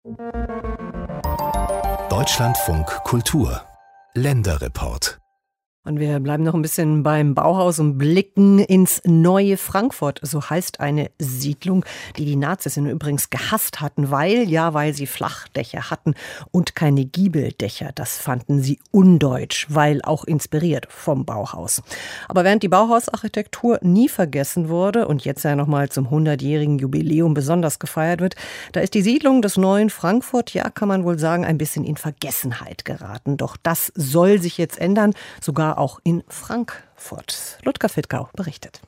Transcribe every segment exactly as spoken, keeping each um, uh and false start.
Deutschlandfunk Kultur Länderreport. Und wir bleiben noch ein bisschen beim Bauhaus und blicken ins neue Frankfurt. So heißt eine Siedlung, die die Nazis übrigens gehasst hatten, weil, ja, weil sie Flachdächer hatten und keine Giebeldächer. Das fanden sie undeutsch, weil auch inspiriert vom Bauhaus. Aber während die Bauhausarchitektur nie vergessen wurde und jetzt ja nochmal zum hundertjährigen Jubiläum besonders gefeiert wird, da ist die Siedlung des neuen Frankfurt, ja, kann man wohl sagen, ein bisschen in Vergessenheit geraten. Doch das soll sich jetzt ändern, sogar auch in Frankfurt. Ludger Fittkau berichtet.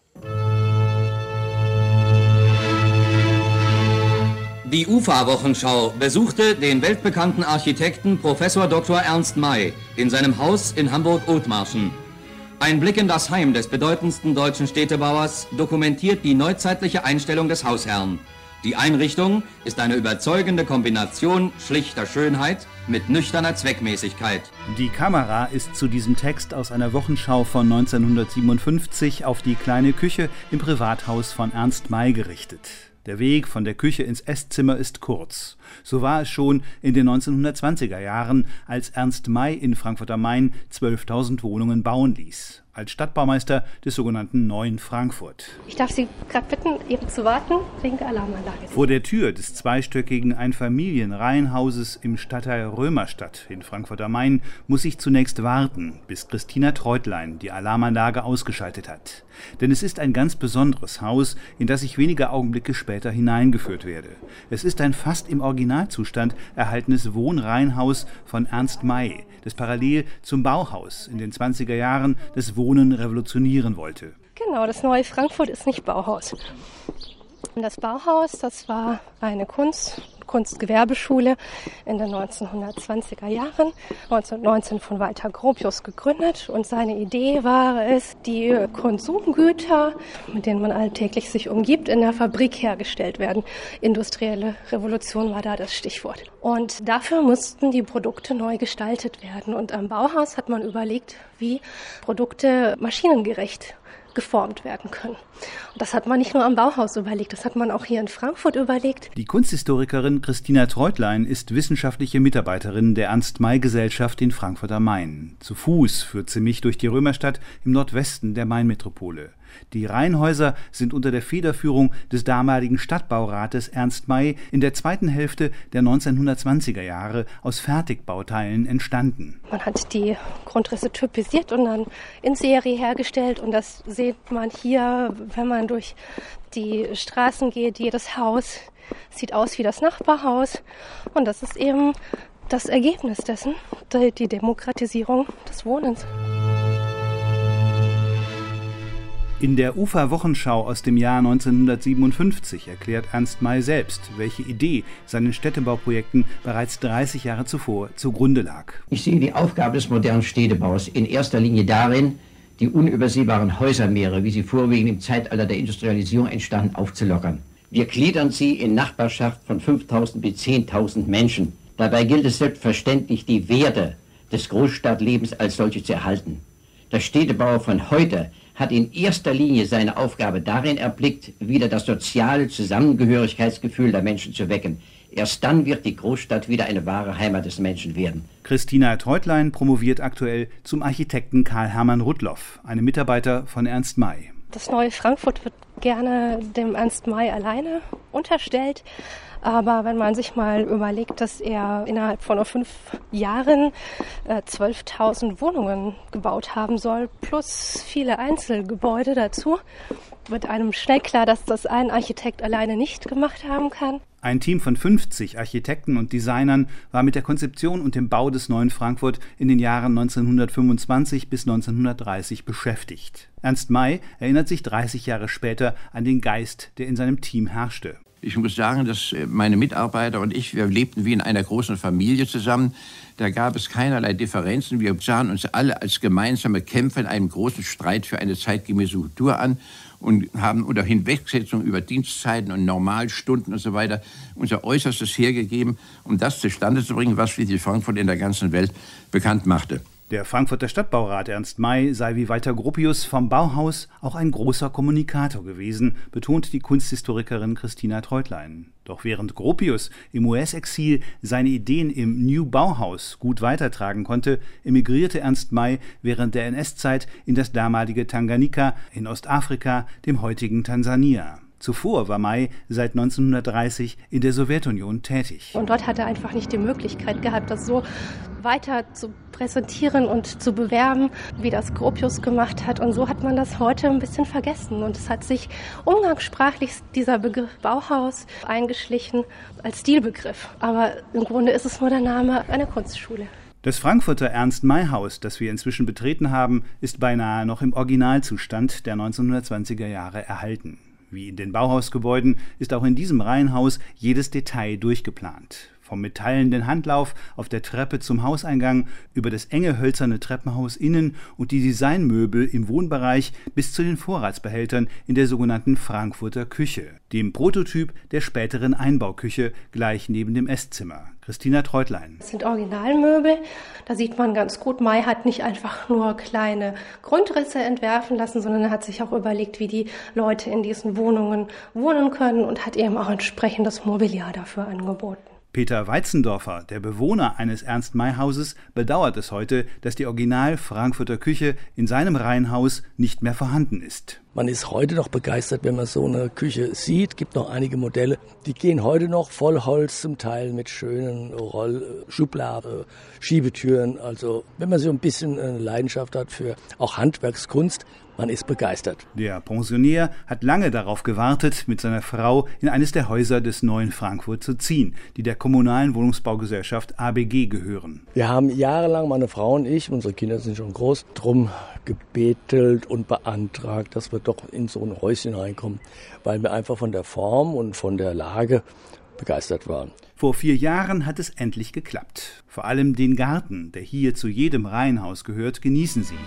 Die U F A-Wochenschau besuchte den weltbekannten Architekten Professor Doktor Ernst May in seinem Haus in Hamburg-Othmarschen. Ein Blick in das Heim des bedeutendsten deutschen Städtebauers dokumentiert die neuzeitliche Einstellung des Hausherrn. Die Einrichtung ist eine überzeugende Kombination schlichter Schönheit mit nüchterner Zweckmäßigkeit. Die Kamera ist zu diesem Text aus einer Wochenschau von neunzehnhundertsiebenundfünfzig auf die kleine Küche im Privathaus von Ernst May gerichtet. Der Weg von der Küche ins Esszimmer ist kurz. So war es schon in den neunzehnhundertzwanziger Jahren, als Ernst May in Frankfurt am Main zwölftausend Wohnungen bauen ließ. Als Stadtbaumeister des sogenannten Neuen Frankfurt. Ich darf Sie gerade bitten, eben zu warten, wegen der Alarmanlage. Vor der Tür des zweistöckigen Einfamilienreihenhauses im Stadtteil Römerstadt in Frankfurt am Main muss ich zunächst warten, bis Christina Treutlein die Alarmanlage ausgeschaltet hat. Denn es ist ein ganz besonderes Haus, in das ich wenige Augenblicke später hineingeführt werde. Es ist ein fast im Originalzustand erhaltenes Wohnreihenhaus von Ernst May, das parallel zum Bauhaus in den zwanziger Jahren des Wohnen revolutionieren wollte. Genau, das neue Frankfurt ist nicht Bauhaus. Das Bauhaus, das war eine Kunst, Kunstgewerbeschule in den neunzehnhundertzwanziger Jahren, neunzehnhundertneunzehn von Walter Gropius gegründet. Und seine Idee war es, die Konsumgüter, mit denen man alltäglich sich umgibt, in der Fabrik hergestellt werden. Industrielle Revolution war da das Stichwort. Und dafür mussten die Produkte neu gestaltet werden. Und am Bauhaus hat man überlegt, wie Produkte maschinengerecht geformt werden können. Und das hat man nicht nur am Bauhaus überlegt, das hat man auch hier in Frankfurt überlegt. Die Kunsthistorikerin Christina Treutlein ist wissenschaftliche Mitarbeiterin der Ernst-May-Gesellschaft in Frankfurt am Main. Zu Fuß führt sie mich durch die Römerstadt im Nordwesten der Mainmetropole. Die Reihenhäuser sind unter der Federführung des damaligen Stadtbaurates Ernst May in der zweiten Hälfte der neunzehnhundertzwanziger Jahre aus Fertigbauteilen entstanden. Man hat die Grundrisse typisiert und dann in Serie hergestellt und das sieht man hier, wenn man durch die Straßen geht. Jedes Haus sieht aus wie das Nachbarhaus und das ist eben das Ergebnis dessen, die Demokratisierung des Wohnens. In der U F A-Wochenschau aus dem Jahr neunzehnhundertsiebenundfünfzig erklärt Ernst May selbst, welche Idee seinen Städtebauprojekten bereits dreißig Jahre zuvor zugrunde lag. Ich sehe die Aufgabe des modernen Städtebaus in erster Linie darin, die unübersehbaren Häusermeere, wie sie vorwiegend im Zeitalter der Industrialisierung entstanden, aufzulockern. Wir gliedern sie in Nachbarschaft von fünftausend bis zehntausend Menschen. Dabei gilt es selbstverständlich, die Werte des Großstadtlebens als solche zu erhalten. Der Städtebauer von heute hat in erster Linie seine Aufgabe darin erblickt, wieder das soziale Zusammengehörigkeitsgefühl der Menschen zu wecken. Erst dann wird die Großstadt wieder eine wahre Heimat des Menschen werden. Christina Treutlein promoviert aktuell zum Architekten Karl Hermann Rudloff, einem Mitarbeiter von Ernst May. Das neue Frankfurt wird gerne dem Ernst May alleine unterstellt. Aber wenn man sich mal überlegt, dass er innerhalb von nur fünf Jahren äh, zwölftausend Wohnungen gebaut haben soll, plus viele Einzelgebäude dazu, wird einem schnell klar, dass das ein Architekt alleine nicht gemacht haben kann. Ein Team von fünfzig Architekten und Designern war mit der Konzeption und dem Bau des neuen Frankfurt in den Jahren neunzehnhundertfünfundzwanzig bis neunzehnhundertdreißig beschäftigt. Ernst May erinnert sich dreißig Jahre später an den Geist, der in seinem Team herrschte. Ich muss sagen, dass meine Mitarbeiter und ich, wir lebten wie in einer großen Familie zusammen. Da gab es keinerlei Differenzen. Wir sahen uns alle als gemeinsame Kämpfer in einem großen Streit für eine zeitgemäße Kultur an und haben unter Hinwegsetzung über Dienstzeiten und Normalstunden und so weiter unser Äußerstes hergegeben, um das zustande zu bringen, was Friedrich Frankfurt in der ganzen Welt bekannt machte. Der Frankfurter Stadtbaurat Ernst May sei wie Walter Gropius vom Bauhaus auch ein großer Kommunikator gewesen, betont die Kunsthistorikerin Christina Treutlein. Doch während Gropius im U S-Exil seine Ideen im New Bauhaus gut weitertragen konnte, emigrierte Ernst May während der N S-Zeit in das damalige Tanganyika in Ostafrika, dem heutigen Tansania. Zuvor war May seit neunzehnhundertdreißig in der Sowjetunion tätig. Und dort hat er einfach nicht die Möglichkeit gehabt, das so weiter zu präsentieren und zu bewerben, wie das Gropius gemacht hat. Und so hat man das heute ein bisschen vergessen. Und es hat sich umgangssprachlich dieser Begriff Bauhaus eingeschlichen als Stilbegriff. Aber im Grunde ist es nur der Name einer Kunstschule. Das Frankfurter Ernst-May-Haus, das wir inzwischen betreten haben, ist beinahe noch im Originalzustand der neunzehnhundertzwanziger Jahre erhalten. Wie in den Bauhausgebäuden ist auch in diesem Reihenhaus jedes Detail durchgeplant. Vom metallenen Handlauf auf der Treppe zum Hauseingang über das enge hölzerne Treppenhaus innen und die Designmöbel im Wohnbereich bis zu den Vorratsbehältern in der sogenannten Frankfurter Küche, dem Prototyp der späteren Einbauküche gleich neben dem Esszimmer. Christina Treutlein. Das sind Originalmöbel. Da sieht man ganz gut, May hat nicht einfach nur kleine Grundrisse entwerfen lassen, sondern er hat sich auch überlegt, wie die Leute in diesen Wohnungen wohnen können und hat eben auch entsprechendes Mobiliar dafür angeboten. Peter Weitzendorfer, der Bewohner eines Ernst-May-Hauses, bedauert es heute, dass die Original-Frankfurter Küche in seinem Reihenhaus nicht mehr vorhanden ist. Man ist heute noch begeistert, wenn man so eine Küche sieht. Es gibt noch einige Modelle, die gehen heute noch voll Holz, zum Teil mit schönen Rollschubladen, Schiebetüren. Also wenn man so ein bisschen eine Leidenschaft hat für auch Handwerkskunst, man ist begeistert. Der Pensionär hat lange darauf gewartet, mit seiner Frau in eines der Häuser des neuen Frankfurt zu ziehen, die der kommunalen Wohnungsbaugesellschaft A B G gehören. Wir haben jahrelang, meine Frau und ich, unsere Kinder sind schon groß, drum gebetelt und beantragt, dass wir doch in so ein Häuschen reinkommen, weil wir einfach von der Form und von der Lage begeistert waren. Vor vier Jahren hat es endlich geklappt. Vor allem den Garten, der hier zu jedem Reihenhaus gehört, genießen sie.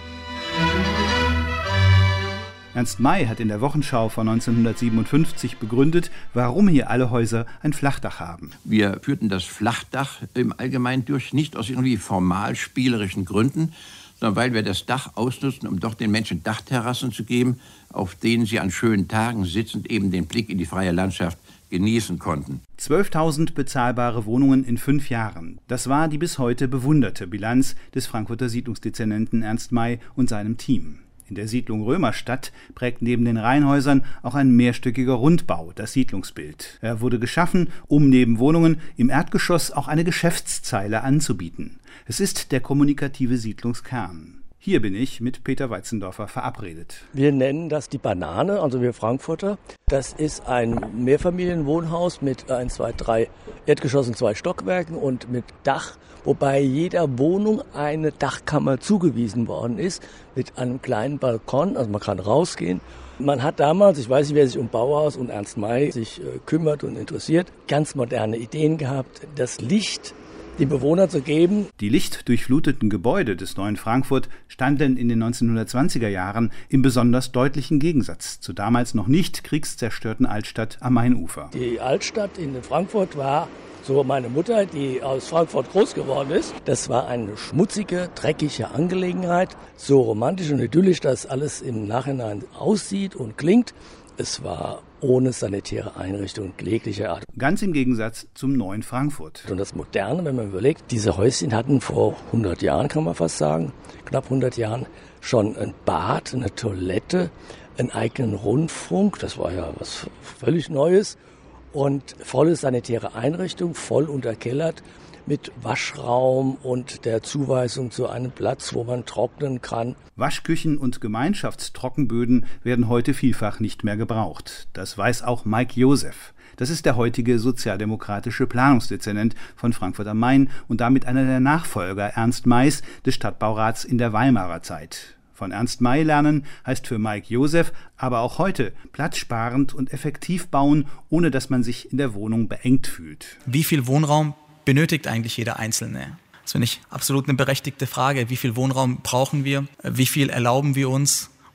Ernst May hat in der Wochenschau von neunzehnhundertsiebenundfünfzig begründet, warum hier alle Häuser ein Flachdach haben. Wir führten das Flachdach im Allgemeinen durch, nicht aus irgendwie formal spielerischen Gründen, sondern weil wir das Dach ausnutzen, um doch den Menschen Dachterrassen zu geben, auf denen sie an schönen Tagen sitzend eben den Blick in die freie Landschaft genießen konnten. zwölftausend bezahlbare Wohnungen in fünf Jahren. Das war die bis heute bewunderte Bilanz des Frankfurter Siedlungsdezernenten Ernst May und seinem Team. In der Siedlung Römerstadt prägt neben den Reihenhäusern auch ein mehrstöckiger Rundbau das Siedlungsbild. Er wurde geschaffen, um neben Wohnungen im Erdgeschoss auch eine Geschäftszeile anzubieten. Es ist der kommunikative Siedlungskern. Hier bin ich mit Peter Weitzendorfer verabredet. Wir nennen das die Banane, also wir Frankfurter. Das ist ein Mehrfamilienwohnhaus mit ein, zwei, drei Erdgeschossen, zwei Stockwerken und mit Dach, wobei jeder Wohnung eine Dachkammer zugewiesen worden ist mit einem kleinen Balkon, also man kann rausgehen. Man hat damals, ich weiß nicht, wer sich um Bauhaus und Ernst May sich äh, kümmert und interessiert, ganz moderne Ideen gehabt, das Licht den Bewohner zu geben. Die lichtdurchfluteten Gebäude des neuen Frankfurt standen in den neunzehnhundertzwanziger Jahren im besonders deutlichen Gegensatz zur damals noch nicht kriegszerstörten Altstadt am Mainufer. Die Altstadt in Frankfurt war, so meine Mutter, die aus Frankfurt groß geworden ist, das war eine schmutzige, dreckige Angelegenheit, so romantisch und idyllisch, dass alles im Nachhinein aussieht und klingt. Es war ohne sanitäre Einrichtung jeglicher Art. Ganz im Gegensatz zum neuen Frankfurt. Und das Moderne, wenn man überlegt, diese Häuschen hatten vor hundert Jahren, kann man fast sagen, knapp hundert Jahren, schon ein Bad, eine Toilette, einen eigenen Rundfunk, das war ja was völlig Neues, und volle sanitäre Einrichtung, voll unterkellert, mit Waschraum und der Zuweisung zu einem Platz, wo man trocknen kann. Waschküchen und Gemeinschaftstrockenböden werden heute vielfach nicht mehr gebraucht. Das weiß auch Mike Josef. Das ist der heutige sozialdemokratische Planungsdezernent von Frankfurt am Main und damit einer der Nachfolger Ernst Mays des Stadtbaurats in der Weimarer Zeit. Von Ernst May lernen heißt für Mike Josef aber auch heute platzsparend und effektiv bauen, ohne dass man sich in der Wohnung beengt fühlt. Wie viel Wohnraum benötigt eigentlich jeder Einzelne? Das finde ich absolut eine berechtigte Frage. Wie viel Wohnraum brauchen wir? Wie viel erlauben wir uns?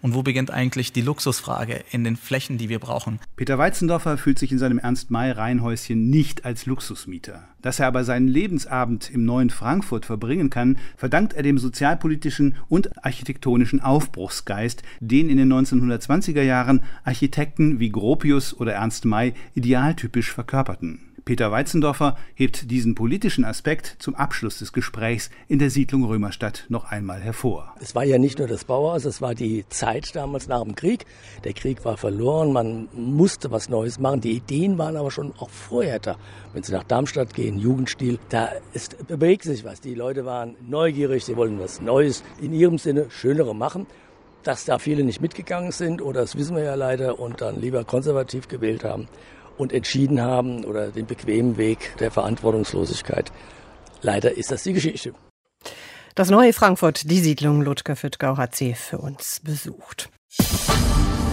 Und wo beginnt eigentlich die Luxusfrage in den Flächen, die wir brauchen? Peter Weitzendorfer fühlt sich in seinem Ernst-May-Reihenhäuschen nicht als Luxusmieter. Dass er aber seinen Lebensabend im neuen Frankfurt verbringen kann, verdankt er dem sozialpolitischen und architektonischen Aufbruchsgeist, den in den neunzehnhundertzwanziger Jahren Architekten wie Gropius oder Ernst May idealtypisch verkörperten. Peter Weitzendorfer hebt diesen politischen Aspekt zum Abschluss des Gesprächs in der Siedlung Römerstadt noch einmal hervor. Es war ja nicht nur das Bauhaus, es war die Zeit damals nach dem Krieg. Der Krieg war verloren, man musste was Neues machen. Die Ideen waren aber schon auch vorher da. Wenn Sie nach Darmstadt gehen, Jugendstil, da ist, bewegt sich was. Die Leute waren neugierig, sie wollten was Neues, in ihrem Sinne Schönere machen. Dass da viele nicht mitgegangen sind, oder das wissen wir ja leider, und dann lieber konservativ gewählt haben und entschieden haben, oder den bequemen Weg der Verantwortungslosigkeit. Leider ist das die Geschichte. Das neue Frankfurt, die Siedlung Ludger Fürthgau, hat sie für uns besucht.